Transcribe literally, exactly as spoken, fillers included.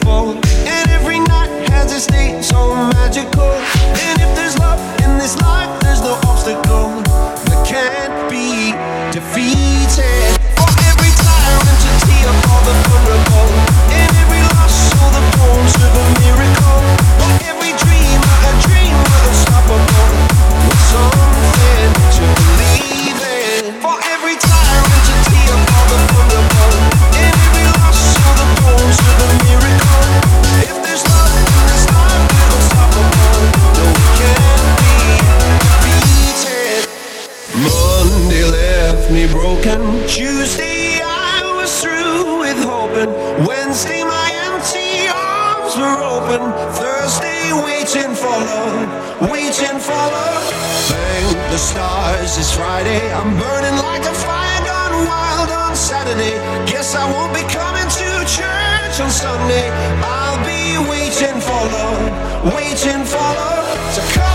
beautiful, and every night has its day so magical. And if there's love in this life, there's no obstacle that can't be defeated. For every tyrant to tear for the vulnerable, in every loss soul the poems of a miracle. For every dreamer a dreamer unstoppable, with something to believe in. For every tyrant to tear for the vulnerable, in every loss soul the poems of a miracle. If there's love in this life, we're unstoppable. No, we can't be defeated. Monday left me broken. Tuesday I was through with hoping. Wednesday my empty arms were open. Thursday waiting for love, waiting for love. Thank the stars it's Friday. I'm burning like a fire gone wild on Saturday. Guess I won't be coming to church on Sunday. I'll be waiting for love, waiting for love to come.